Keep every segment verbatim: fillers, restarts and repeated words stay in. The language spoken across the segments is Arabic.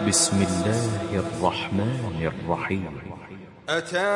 بسم الله الرحمن الرحيم. أتى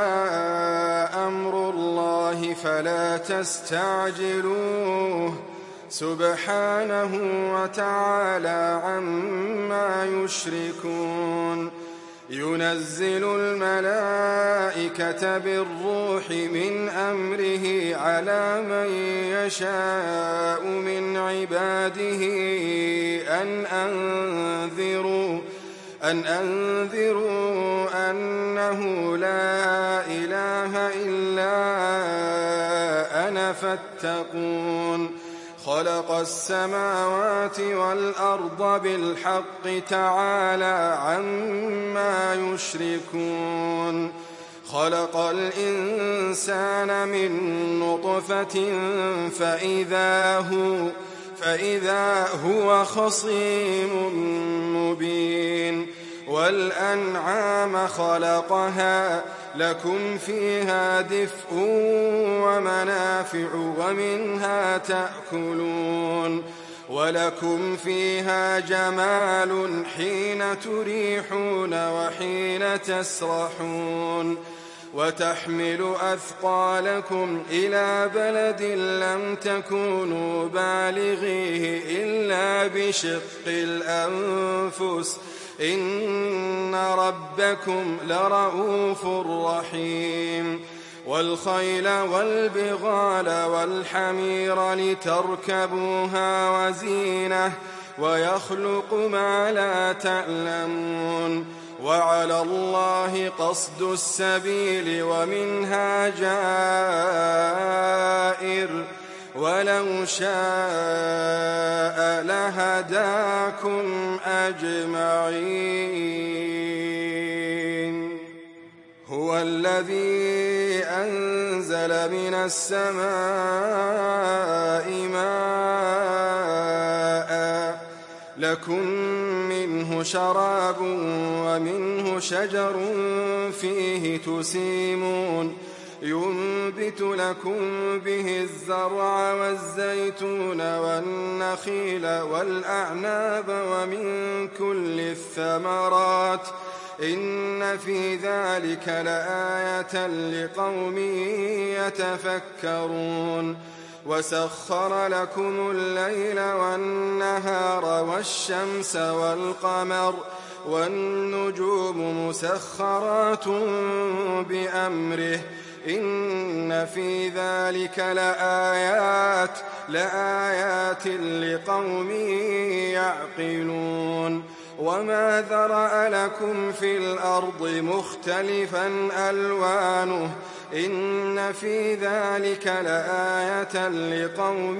أمر الله فلا تستعجلوه سبحانه وتعالى عما يشركون. ينزل الملائكة بالروح من أمره على من يشاء من عباده أن أنذروا أن أنذروا أنه لا إله إلا أنا فاتقون. خلق السماوات والأرض بالحق تعالى عما يشركون. خلق الإنسان من نطفة فإذا هو فإذا هو خصيم مبين. والأنعام خلقها لكم فيها دفء ومنافع ومنها تأكلون. ولكم فيها جمال حين تريحون وحين تسرحون. وتحمل أثقالكم إلى بلد لم تكونوا بالغيه إلا بشق الأنفس إن ربكم لرؤوف رحيم. والخيل والبغال والحمير لتركبوها وزينة ويخلق ما لا تعلمون. وعلى الله قصد السبيل ومنها جائر ولو شاء لهداكم أجمعين. هو الذي أنزل من السماء ماء لكم منه شراب ومنه شجر فيه تسيمون. ينبت لكم به الزرع والزيتون والنخيل والأعناب ومن كل الثمرات إن في ذلك لآية لقوم يتفكرون. وسخر لكم الليل والنهار والشمس والقمر والنجوم مسخرات بأمره إن في ذلك لآيات لآيات لقوم يعقلون. وما ذرأ لكم في الأرض مختلفا ألوانه إن في ذلك لآية لقوم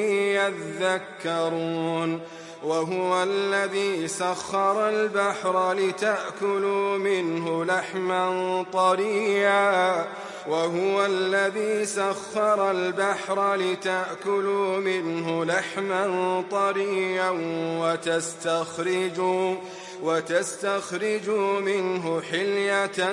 يذكرون. وهو الذي سخر البحر لتأكلوا منه لحما طريا وهو الذي سخر البحر لتأكلوا منه لحما طريا وتستخرجوا وتستخرجوا منه حلية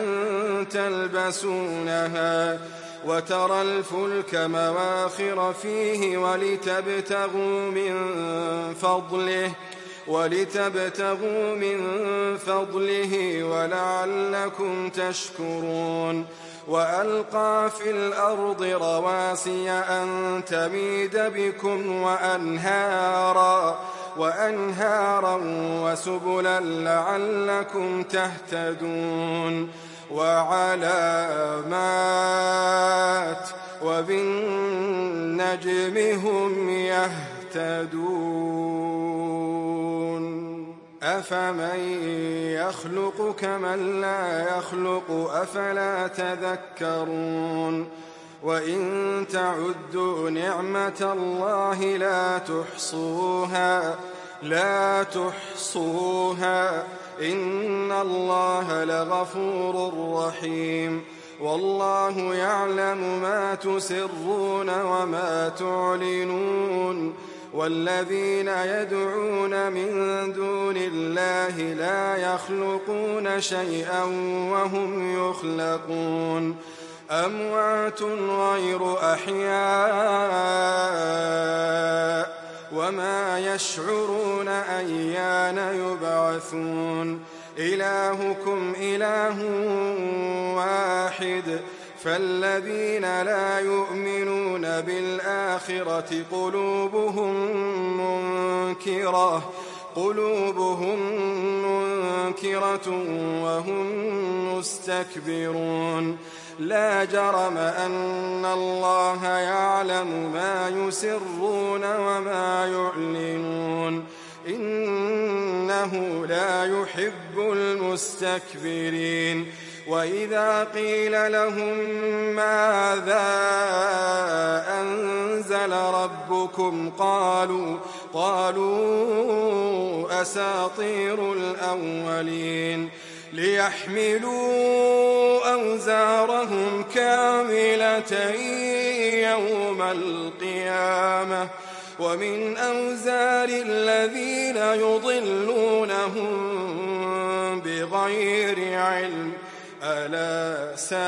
تلبسونها وترى الفلك مواخر فيه ولتبتغوا من فضله ولتبتغوا من فضله ولعلكم تشكرون. وألقى في الأرض رواسي أن تميد بكم وأنهارا وأنهارا وسبلا لعلكم تهتدون. وعلامات وبالنجم هم يهتدون. أفمن يخلق كمن لا يخلق أفلا تذكرون. وإن تعدوا نعمة الله لا تحصوها لا تحصوها إن الله لغفور رحيم. والله يعلم ما تسرون وما تعلنون. والذين يدعون من دون الله لا يخلقون شيئا وهم يخلقون. أموات غير أحياء وما يشعرون أيان يبعثون. يبعثون إلهكم إله واحد فالذين لا يؤمنون بالآخرة قلوبهم منكرة قلوبهم منكرة وهم مستكبرون لا جرم أن الله يعلم ما يسرون وما يعلنون إنه لا يحب المستكبرين وإذا قيل لهم ماذا أنزل ربكم قالوا قالوا أساطير الأولين ليحملوا أوزارهم كاملة يوم القيامة ومن أوزار الذين يضلونهم بغير علم ألا ساء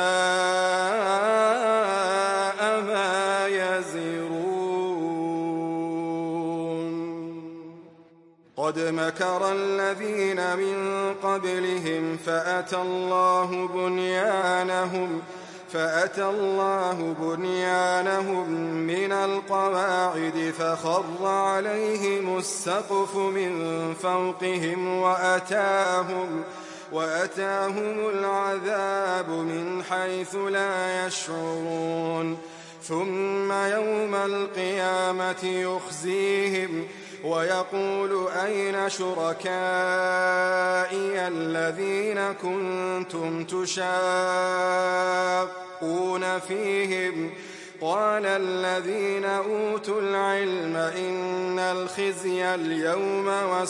ما يزرون قد مكر الذين من قبلهم فأتى الله بنيانهم فأتى الله بنيانهم من القواعد فخر عليهم السقف من فوقهم وأتاهم وأتاهم العذاب من حيث لا يشعرون ثم يوم القيامة يخزيهم ويقول أين شركائي الذين كنتم تشاقون فيهم قال الذين أوتوا العلم إن الخزي اليوم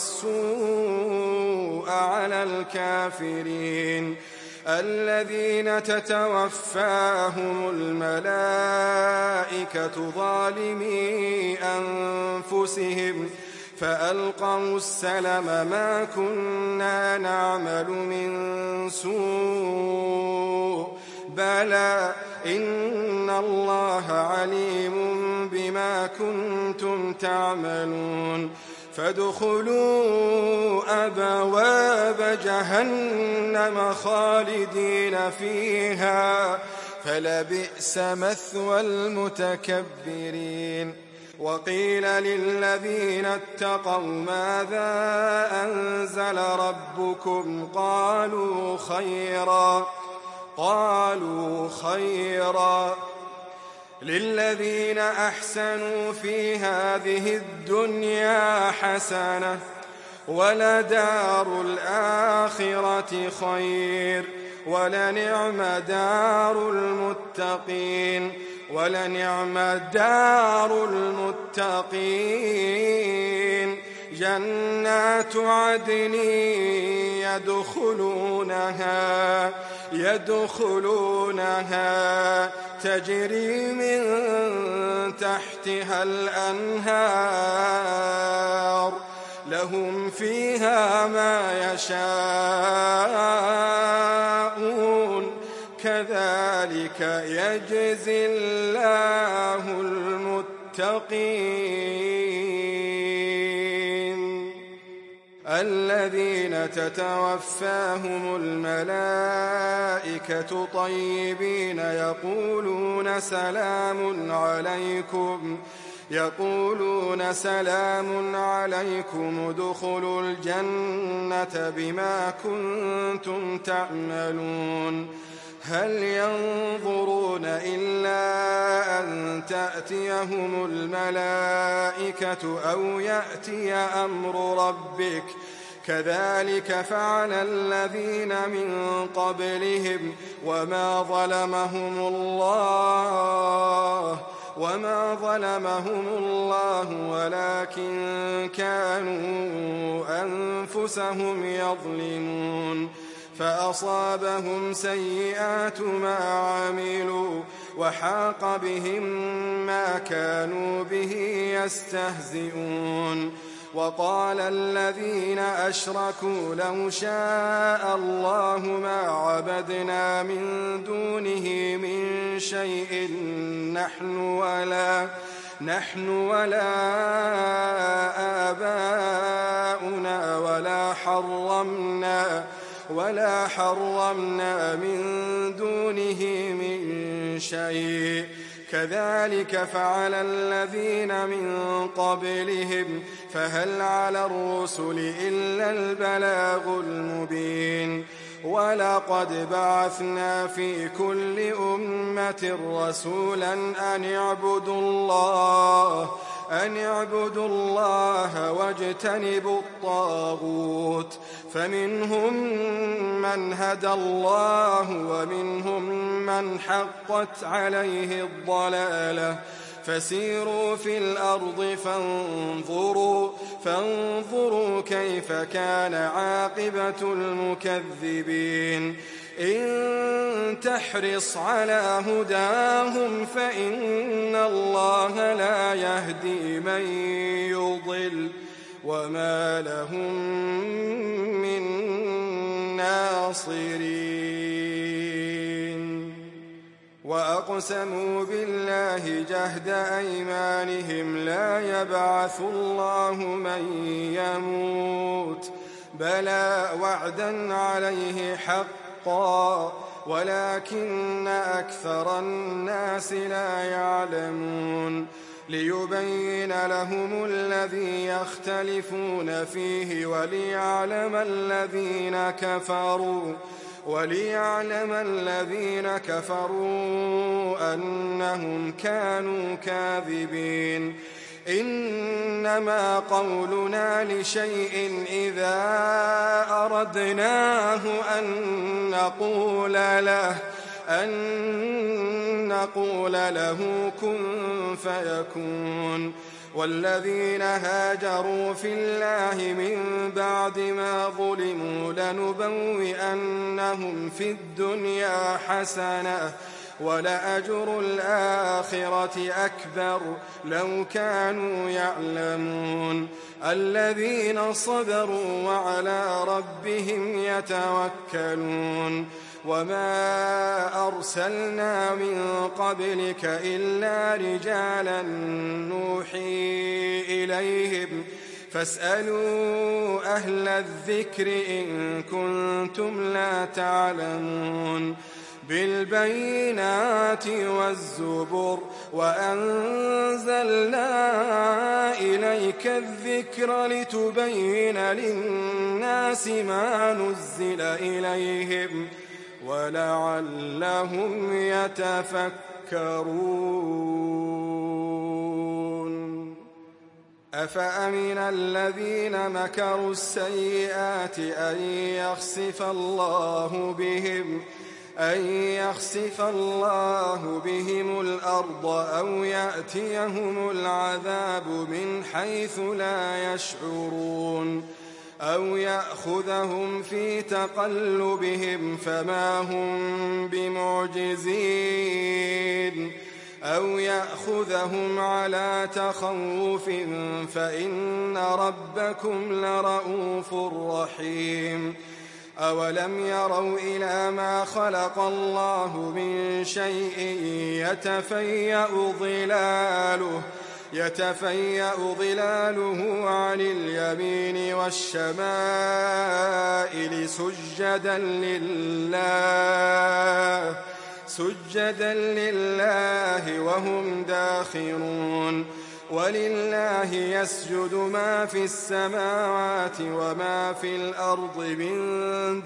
والسوء على الكافرين الذين تتوفاهم الملائكة ظالمي أنفسهم فألقوا السلم ما كنا نعمل من سوء بلى إن الله عليم بما كنتم تعملون فادخلوا أبواب جهنم خالدين فيها فلبئس مثوى المتكبرين وقيل للذين اتقوا ماذا أنزل ربكم قالوا خيرا قالوا خيرا للذين أحسنوا في هذه الدنيا حسنة ولدار الآخرة خير ولنعم دار المتقين ولنعم دار المتقين جنات عدن يدخلونها يدخلونها تجري من تحتها الأنهار لهم فيها ما يشاءون كذلك يجزي الله المتقين الذين تتوفاهم الملائكة طيبين يقولون سلام عليكم يقولون سلام عليكم ادخلوا الجنة بما كنتم تعملون هل ينظرون إلا أن تأتيهم الملائكة أو يأتي أمر ربك كذلك فعل الذين من قبلهم وما ظلمهم الله وما ظلمهم الله ولكن كانوا أنفسهم يظلمون فأصابهم سيئات ما عملوا وحاق بهم ما كانوا به يستهزئون وقال الذين أشركوا لو شاء الله ما عبدنا من دونه من شيء نحن ولا نحن ولا آباؤنا ولا حرمنا ولا حرمنا من دونه من شيء كذلك فعل الذين من قبلهم فهل على الرسل إلا البلاغ المبين ولقد بعثنا في كل أمة رسولا أن اعبدوا الله أن اعبدوا الله واجتنبوا الطاغوت فمنهم من هدى الله ومنهم من حقت عليه الضلالة فسيروا في الأرض فانظروا, فانظروا كيف كان عاقبة المكذبين إن تحرص على هداهم فإن الله لا يهدي من يضل وما لهم من ناصرين وأقسموا بالله جهد أيمانهم لا يبعث الله من يموت بلى وعدا عليه حقا ولكن أكثر الناس لا يعلمون ليبين لهم الذي يختلفون فيه وليعلم الذين كفروا وليعلم الذين كفروا أنهم كانوا كاذبين إنما قولنا لشيء إذا أردناه أن نقول له أن نقول له كن فيكون والذين هاجروا في الله من بعد ما ظلموا لنبوئنهم في الدنيا حسنة ولأجر الآخرة أكبر لو كانوا يعلمون الذين صبروا وعلى ربهم يتوكلون وما أرسلنا من قبلك إلا رجالا نوحي إليهم فاسألوا أهل الذكر إن كنتم لا تعلمون بالبينات والزبر وأنزلنا إليك الذكر لتبين للناس ما نزل إليهم ولعلهم يتفكرون أفأمن الذين مكروا السيئات أن يخسف الله بهم أن يخسف الله بهم الأرض أو يأتيهم العذاب من حيث لا يشعرون أو يأخذهم في تقلبهم فما هم بمعجزين أو يأخذهم على تخوف فإن ربكم لرؤوف رحيم أولم يروا إلى ما خلق الله من شيء يتفيأ ظلاله يتفيأ ظلاله عن اليمين والشمائل سجدا لله سجدا لله وهم داخرون ولله يسجد ما في السماوات وما في الأرض من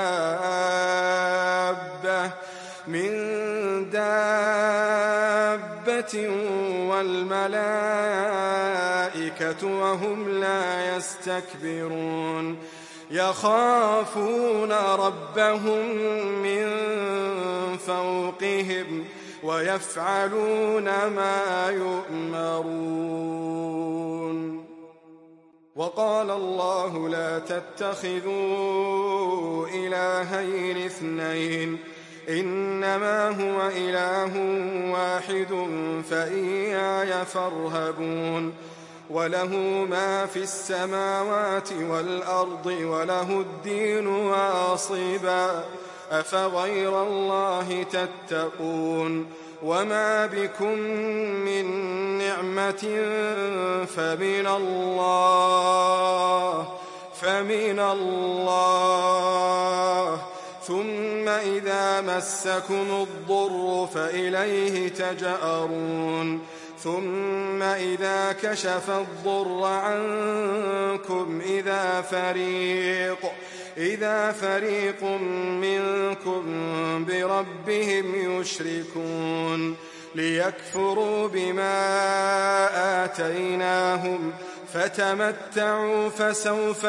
دابة من دابة والملائكة وهم لا يستكبرون يخافون ربهم من فوقهم ويفعلون ما يؤمرون وقال الله لا تتخذوا إلهين اثنين إنما هو إله واحد فإياي فارهبون وله ما في السماوات والأرض وله الدين واصبا أفغير الله تتقون وما بكم من نعمة فمن الله فمن الله ثم إذا مسكم الضر فإليه تجأرون ثم إذا كشف الضر عنكم إذا فريق إذا فريق منكم بربهم يشركون ليكفروا بما آتيناهم فتمتعوا فسوف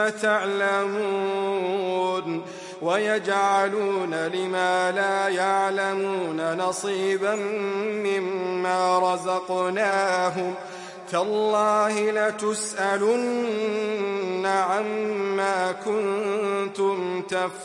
تعلمون ويجعلون لما لا يعلمون نصيبا مما رزقناهم تالله لتسألن عما كنتم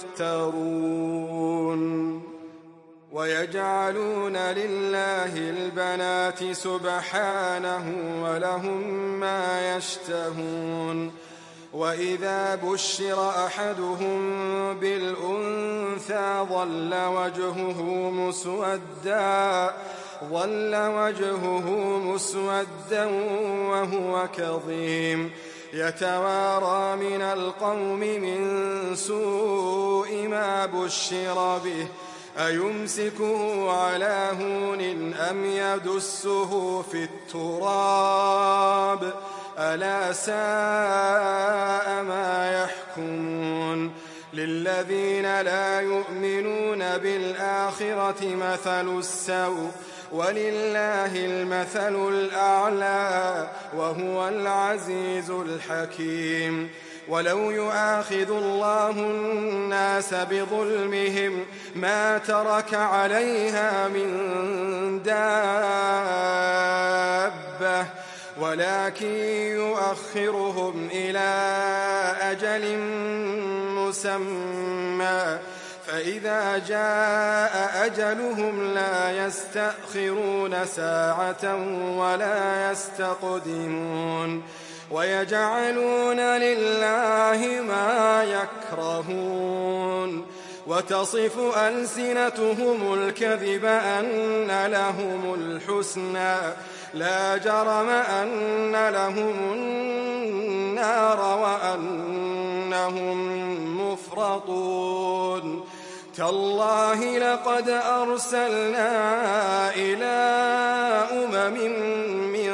تفترون ويجعلون لله البنات سبحانه ولهم ما يشتهون وإذا بشر أحدهم بالأنثى ظل وجهه مسودا ظل وجهه مسودا وهو كظيم يتوارى من القوم من سوء ما بشر به أيمسكه على هون أم يدسه في التراب ألا ساء ما يحكمون للذين لا يؤمنون بالآخرة مثل السوء ولله المثل الأعلى وهو العزيز الحكيم ولو يؤاخذ الله الناس بظلمهم ما ترك عليها من دابة ولكن يؤخرهم إلى أجل مسمى فإذا جاء أجلهم لا يستأخرون ساعة ولا يستقدمون ويجعلون لله ما يكرهون وتصف ألسنتهم الكذب أن لهم الحسنى لا جرم أن لهم النار وأنهم مفرطون تالله لقد أرسلنا إلى أمم من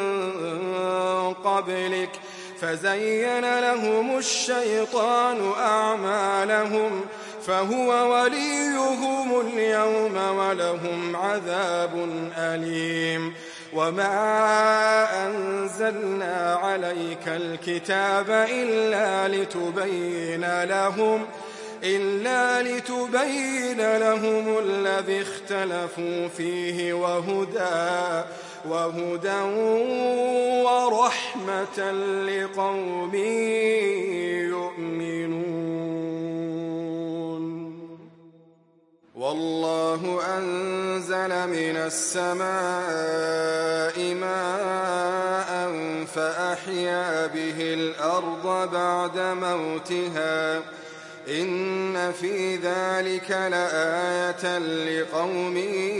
قبلك فزين لهم الشيطان أعمالهم فهو وليهم اليوم ولهم عذاب أليم وما أنزلنا عليك الكتاب إلا لتبين لهم إلا لتبين لهم الذي اختلفوا فيه وهدى وهدى ورحمة لقوم يؤمنون والله أنزل من السماء ماء فأحيا به الأرض بعد موتها إن في ذلك لآية لقوم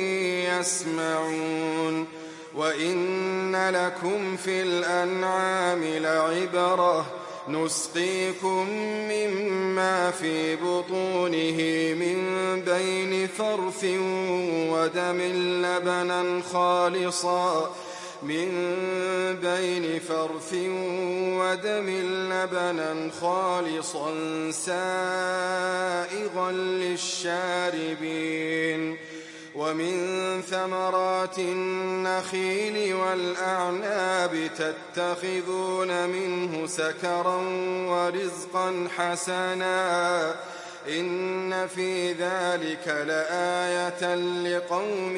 يسمعون وإن لكم في الأنعام لعبرة نسقيكم مما في بطونه من بين فرث ودم لبنا خالصا من بين فرث ودم لبنا خالصا سائغا للشاربين ومن ثمرات النخيل والأعناب تتخذون منه سكرا ورزقا حسنا إن في ذلك لآية لقوم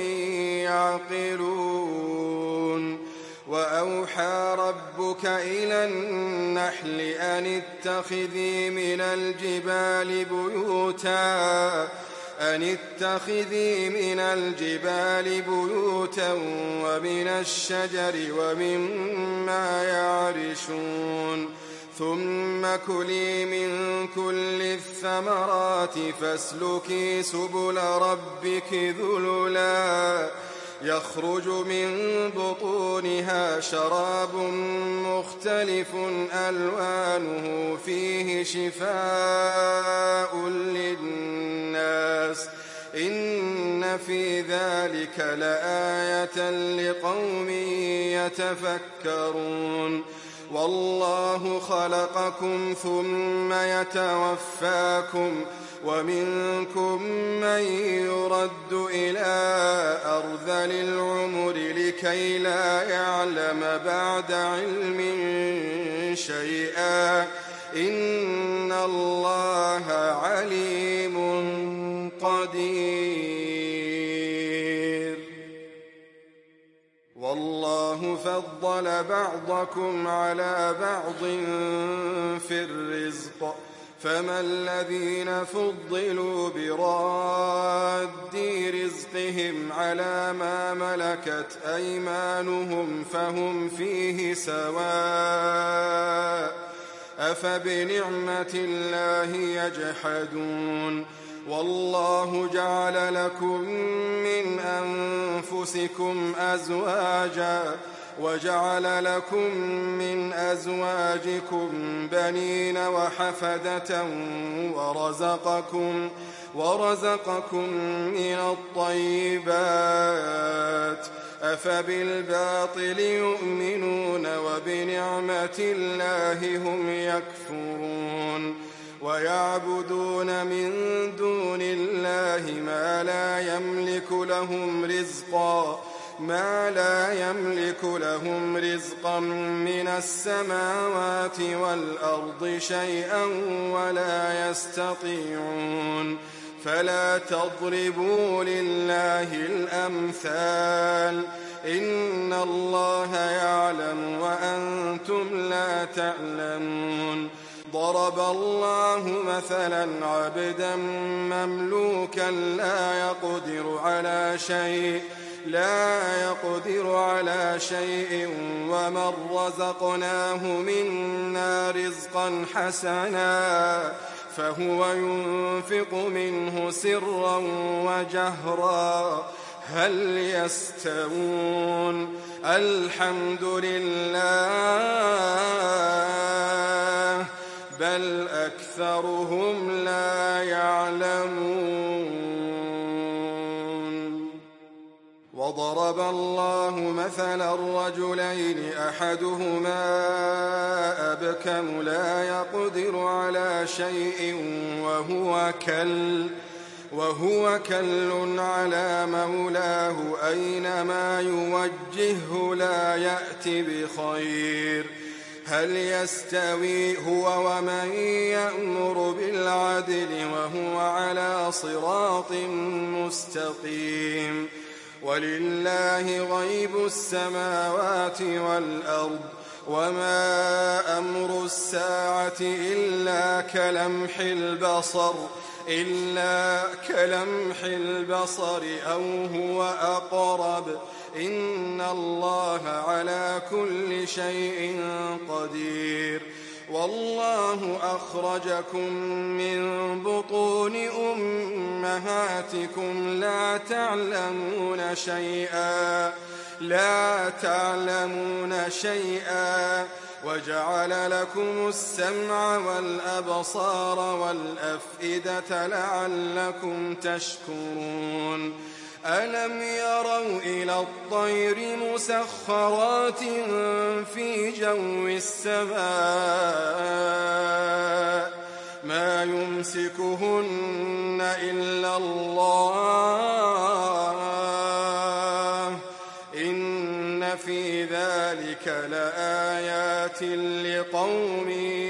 يعقلون وأوحى ربك إلى النحل أن اتخذي من الجبال بيوتا أن اتخذي من الجبال بيوتا ومن الشجر ومما يعرشون ثم كلي من كل الثمرات فاسلكي سبل ربك ذللا يخرج من بطونها شراب مختلف ألوانه فيه شفاء للناس إن في ذلك لآية لقوم يتفكرون والله خلقكم ثم يتوفاكم ومنكم من يرد إلى أرذل العمر لكي لا يعلم بعد علم شيئا إن الله عليم قدير والله فضل بعضكم على بعض في الرزق فما الذين فضلوا براد رزقهم على ما ملكت أيمانهم فهم فيه سواء أفبنعمة الله يجحدون والله جعل لكم من أنفسكم أزواجا وجعل لكم من أزواجكم بنين وحفدة ورزقكم, ورزقكم من الطيبات أفبالباطل يؤمنون وبنعمة الله هم يكفرون ويعبدون من دون الله ما لا يملك لهم رزقا ما لا يملك لهم رزقا من السماوات والأرض شيئا ولا يستطيعون فلا تضربوا لله الأمثال إن الله يعلم وأنتم لا تعلمون ضرب الله مثلا عبدا مملوكا لا يقدر على شيء لا يقدر على شيء ومن رزقناه منا رزقا حسنا فهو ينفق منه سرا وجهرا هل يستوون الحمد لله بل أكثرهم لا يعلمون وضرب الله مثلا الرجلين أحدهما أبكم لا يقدر على شيء وهو كل وهو كل على مولاه أينما يوجهه لا يأتي بخير هل يستوي هو ومن يأمر بالعدل وهو على صراط مستقيم ولله غيب السماوات والأرض وما أمر الساعة إلا كلمح البصر إلا كلمح البصر أو هو أقرب إن الله على كل شيء قدير والله أخرجكم من بطون أمهاتكم لا تعلمون شيئا لا تعلمون شيئا وجعل لكم السمع والأبصار والأفئدة لعلكم تشكرون ألم يروا إلى الطير مسخرات في جو السماء ما يمسكهن إلا الله إن في ذلك لآيات لقوم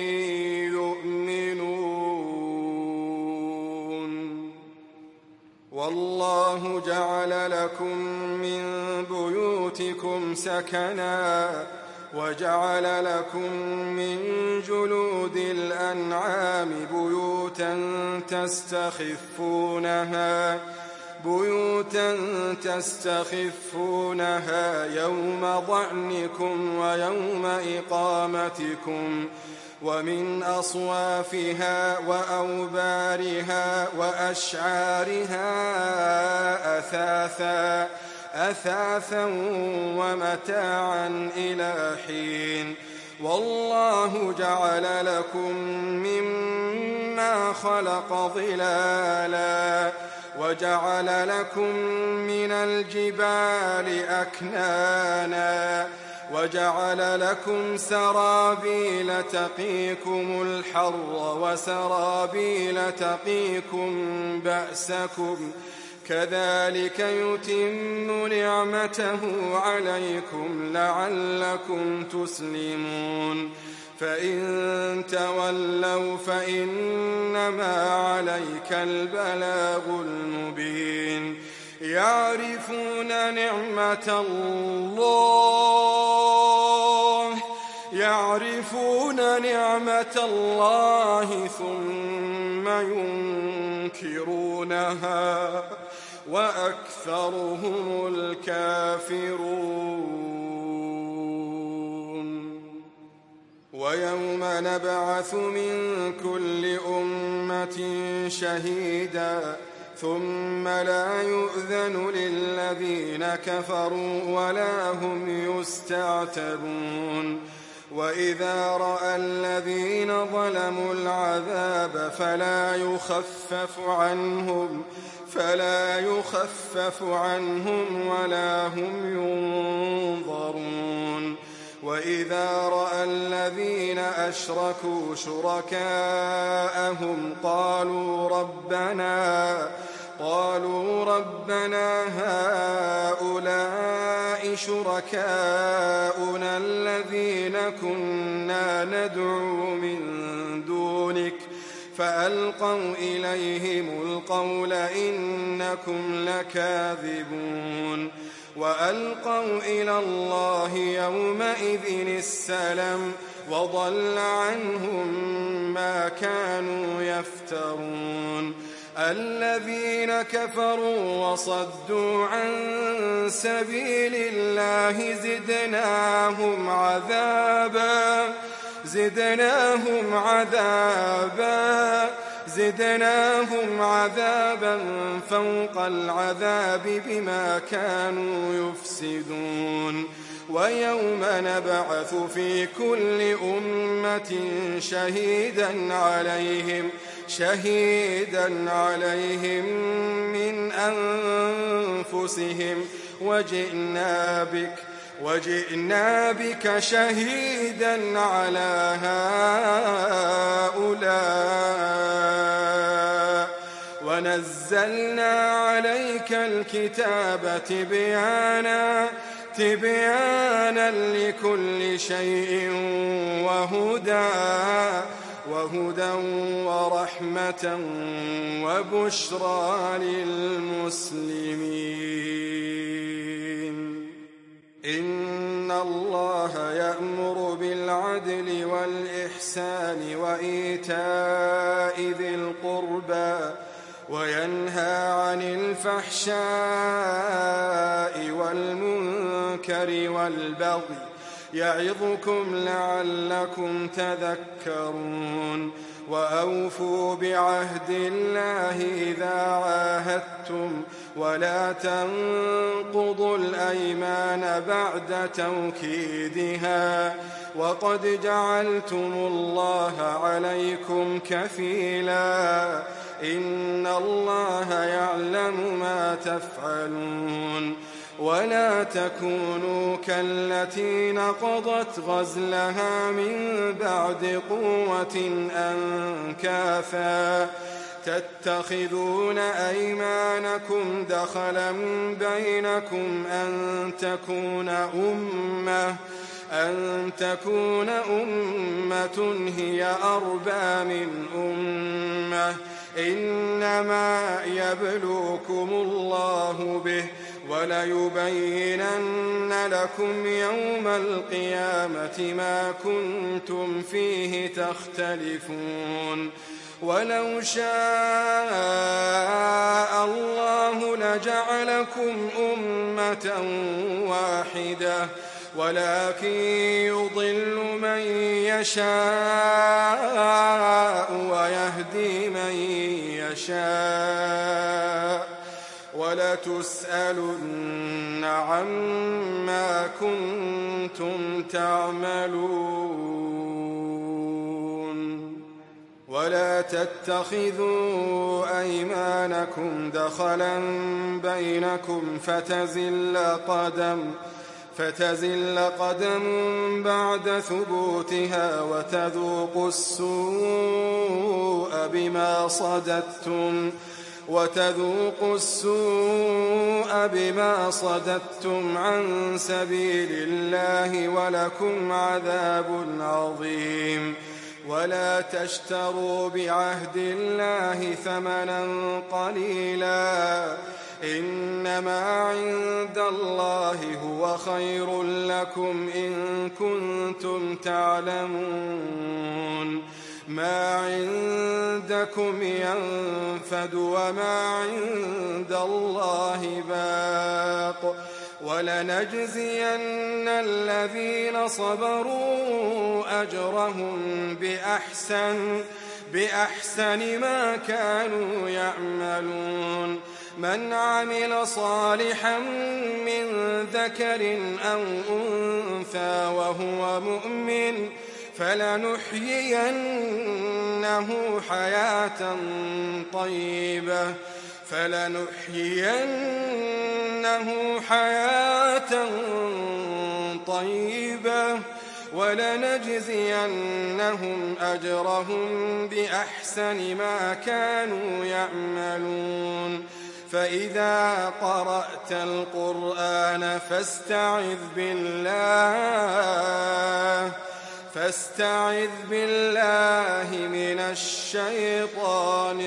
يؤمنون والله جعل لكم من بيوتكم سكنا وجعل لكم من جلود الأنعام بيوتا تستخفونها بيوتا تستخفونها يوم ضعنكم ويوم إقامتكم ومن أصوافها وأوبارها وأشعارها أثاثا أثاثا ومتاعا إلى حين والله جعل لكم مما خلق ظلالا وجعل لكم من الجبال أكنانا وجعل لكم سرابيل تقيكم الحر وسرابيل تقيكم بأسكم كذلك يتم نعمته عليكم لعلكم تسلمون فإن تولوا فإنما عليك البلاغ المبين يعرفون نعمة الله يعرفون نعمة الله ثم ينكرونها وأكثرهم الكافرون ويوم نبعث من كل أمة شهيدا ثم لا يؤذن للذين كفروا ولا هم يستعتبون وإذا رأى الذين ظلموا العذاب فلا يخفف عنهم فلا يخفف عنهم ولا هم ينظرون وإذا رأى الذين أشركوا شركاءهم قالوا ربنا قالوا ربنا هؤلاء شركاؤنا الذين كنا ندعو من دونك فألقوا إليهم القول إنكم لكاذبون وألقوا إلى الله يومئذ السلام وضل عنهم ما كانوا يفترون الذين كفروا وصدوا عن سبيل الله زدناهم عذابا زدناهم عذابا زدناهم عذابا فوق العذاب بما كانوا يفسدون ويوم نبعث في كل أمة شهيدا عليهم شهيدا عليهم من أنفسهم وجئنا بك وجئنا بك شهيدا على هؤلاء ونزلنا عليك الكتاب تبيانا تبيانا لكل شيء وهدى وهدى ورحمة وبشرى للمسلمين إن الله يأمر بالعدل والإحسان وإيتاء ذي القربى وينهى عن الفحشاء والمنكر والبغي يعظكم لعلكم تذكرون وأوفوا بعهد الله إذا عاهدتم ولا تنقضوا الأيمان بعد توكيدها وقد جعلتم الله عليكم كفيلا إن الله يعلم ما تفعلون ولا تكونوا كالتي نقضت غزلها من بعد قوة أنكاثا تتخذون أيمانكم دخلا بينكم أن تكون أمة أن تكون أمة هي أربى من أمة إنما يبلوكم الله به وليبينن لكم يوم القيامة ما كنتم فيه تختلفون ولو شاء الله لجعلكم أمة واحدة ولكن يضل من يشاء ويهدي من يشاء وَلَتُسْأَلُنَّ عَمَّا كُنتُمْ تعملون ولا تتخذوا أيمانكم دخلا بينكم فتزل قدم فتزل قدم بعد ثبوتها وتذوقوا السوء بما صددتم وتذوقوا السوء بما صددتم عن سبيل الله ولكم عذاب عظيم ولا تشتروا بعهد الله ثمنا قليلا إنما عند الله هو خير لكم إن كنتم تعلمون ما عندكم ينفد وما عند الله باق ولنجزين الذين صبروا أجرهم بأحسن بأحسن ما كانوا يعملون من عمل صالحا من ذكر أو أنثى وهو مؤمن فلنحيينه حياة طيبة فلنحيينه حياة طيبة ولنجزينهم أجرهم بأحسن ما كانوا يعملون فإذا قرأت القرآن فاستعذ بالله فاستعذ بالله من الشيطان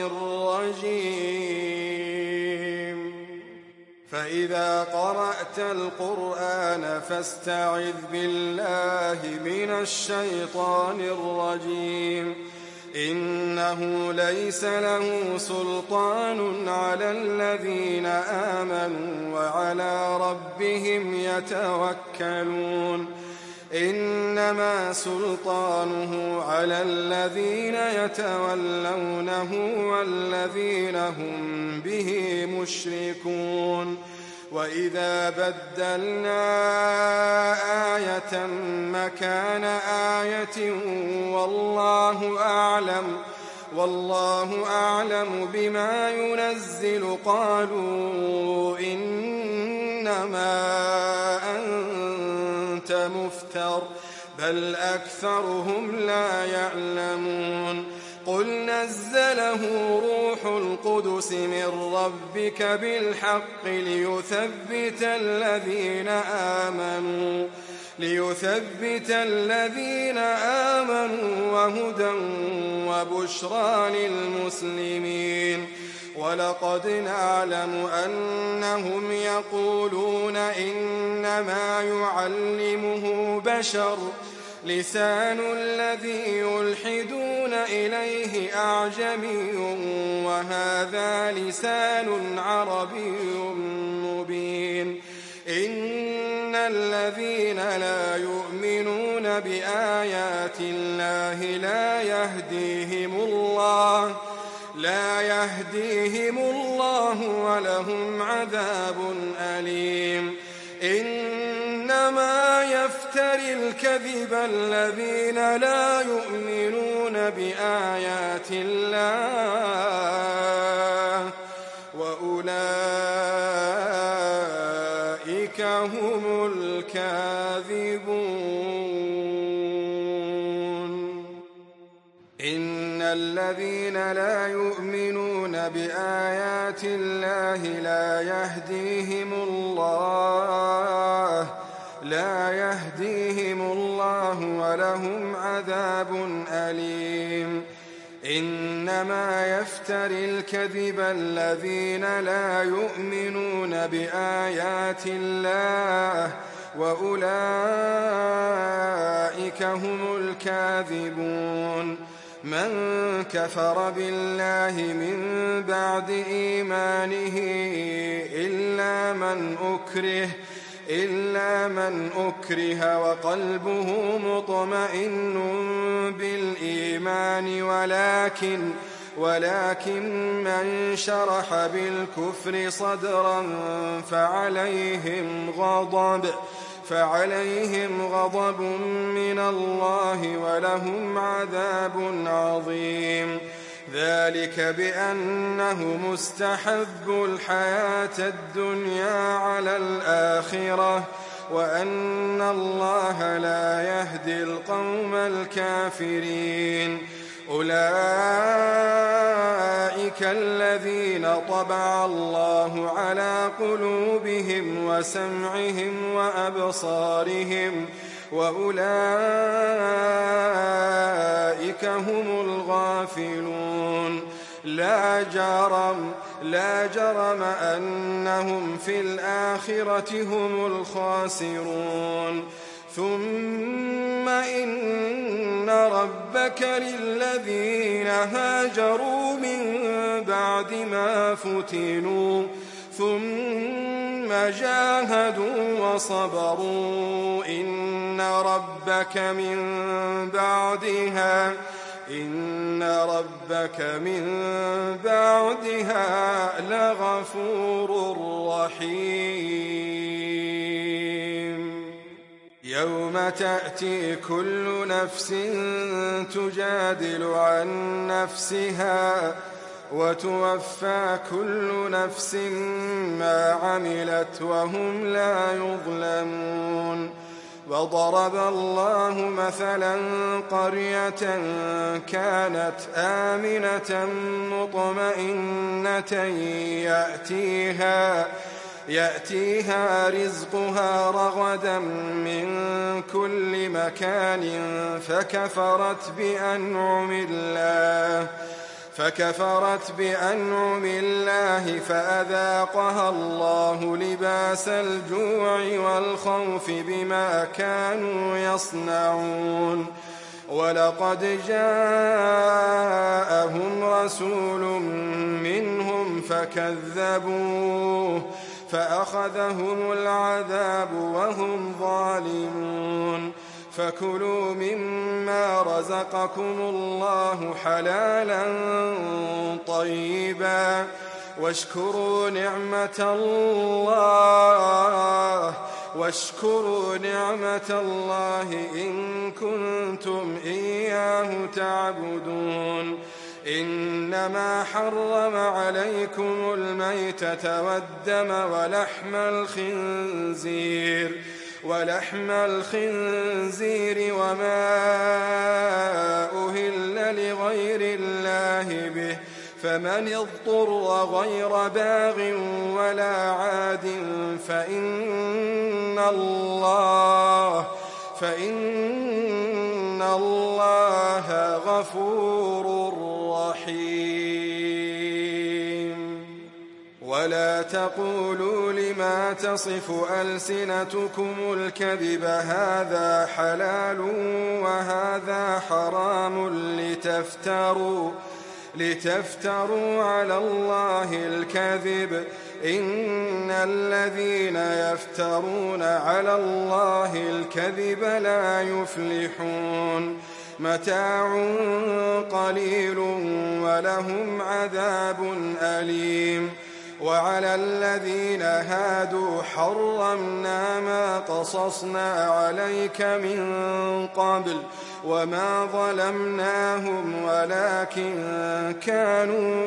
الرجيم فإذا قرأت القرآن فاستعذ بالله من الشيطان الرجيم إنه ليس له سلطان على الذين آمنوا وعلى ربهم يتوكلون إنما سلطانه على الذين يتولونه والذين هم به مشركون وإذا بدلنا آية مكان آية والله أعلم والله أعلم بما ينزل قالوا إنما أنت مفتر بل أكثرهم لا يعلمون قل نزله روح القدس من ربك بالحق ليثبت الذين آمنوا ليثبت الذين آمنوا وهدى وبشرى للمسلمين ولقد نعلم أنهم يقولون إنما يعلمه بشر لسان الذي يلحدون إليه أعجمي وهذا لسان عربي مبين إن الذين لا يؤمنون بآيات الله لا يهديهم الله لا يهديهم الله ولهم عذاب أليم إنما يفتري الكذب الذين لا يؤمنون بآيات الله وأولئك هم الكاذبون إن الذين لا يؤمنون بآيات الله لا يهديهم الله لا يهديهم الله ولهم عذاب أليم إنما يفتري الكذب الذين لا يؤمنون بآيات الله وأولئك هم الكاذبون من كفر بالله من بعد إيمانه إلا من أكره إلا من أكره وقلبه مطمئن بالإيمان ولكن ولكن من شرح بالكفر صدرا فعليهم غضب فعليهم غضب من الله ولهم عذاب عظيم. ذلك بأنه مستحب الحياة الدنيا على الآخرة وأن الله لا يهدي القوم الكافرين. أولئك الذين طبع الله على قلوبهم وسمعهم وأبصارهم وأولئك هم الغافلون. لا جرم لا جرم أنهم في الآخرة هم الخاسرون. ثم إن ربك للذين هاجروا من بعد ما فتنوا ثم جاهدوا وصبروا إن ربك من بعدها إن ربك من بعدها لغفور رحيم. يوم تأتي كل نفس تجادل عن نفسها وتوفى كل نفس ما عملت وهم لا يظلمون. وضرب الله مثلا قرية كانت آمنة مطمئنة يأتيها يأتيها رزقها رغدا من كل مكان فكفرت بأنعم الله فكفرت بأنعم الله فأذاقها الله لباس الجوع والخوف بما كانوا يصنعون. ولقد جاءهم رسول منهم فكذبوه فأخذهم العذاب وهم ظالمون. فكلوا مما رزقكم الله حلالا طيبا واشكروا نعمة الله واشكروا نعمة الله إن كنتم إياه تعبدون. إنما حرم عليكم الميتة والدم ولحم الخنزير ولحم الخنزير وما أهل لغير الله به فمن اضطر غير باغ ولا عاد فإن الله فإن الله غفور رحيم. ولا تقولوا لما تصف ألسنتكم الكذب هذا حلال وهذا حرام لتفتروا لتفتروا على الله الكذب إن الذين يفترون على الله الكذب لا يفلحون. متاع قليل ولهم عذاب أليم. وعلى الذين هادوا حرمنا ما قصصنا عليك من قبل وما ظلمناهم ولكن كانوا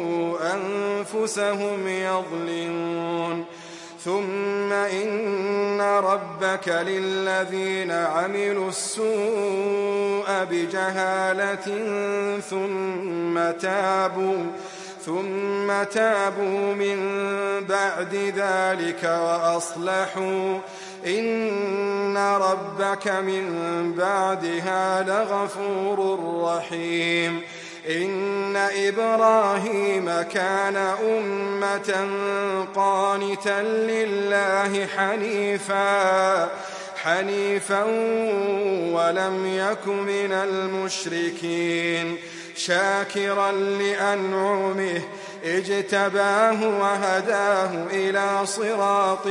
أنفسهم يظلمون. ثم إن ربك للذين عملوا السوء بجهالة ثم تابوا ثم تابوا من بعد ذلك وأصلحوا إن ربك من بعدها لغفور رحيم. إن إبراهيم كان أمة قانتا لله حنيفا حنيفا ولم يك من المشركين شاكرا لأنعمه اجتباه وهداه إلى صراط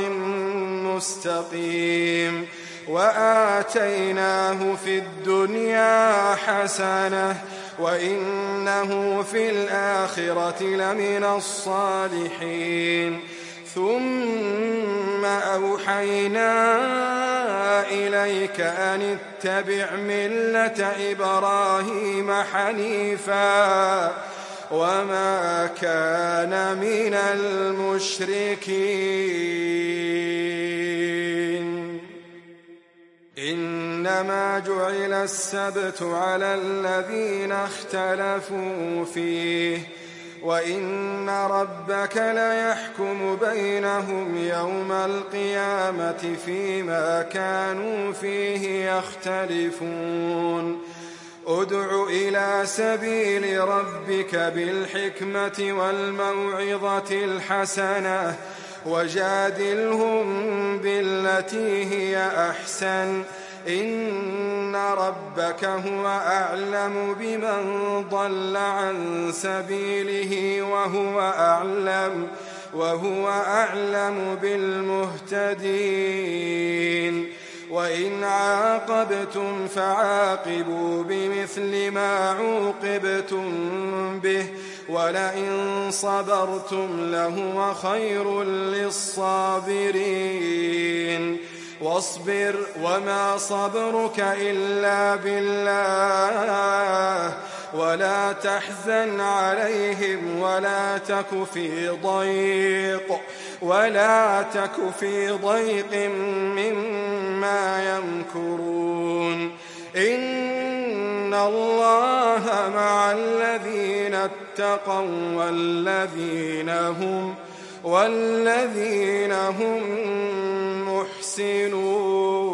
مستقيم. وآتيناه في الدنيا حسنة وإنه في الآخرة لمن الصالحين ثم أوحينا إليك أن اتبع ملة إبراهيم حنيفا وما كان من المشركين إنما جعل السبت على الذين اختلفوا فيه وإن ربك ليحكم بينهم يوم القيامة فيما كانوا فيه يختلفون ادع إلى سبيل ربك بالحكمة والموعظة الحسنة وجادلهم بالتي هي أحسن إن ربك هو أعلم بمن ضل عن سبيله وهو أعلم وهو أعلم بالمهتدين وإن عاقبتم فعاقبوا بمثل ما عوقبتم به ولئن صبرتم لهو خير للصابرين واصبر وما صبرك إلا بالله ولا تحزن عليهم ولا تك في ضيق ولا تك في ضيق مما يمكرون إن الله مع الذين اتقوا والذين هم والذين هم محسنون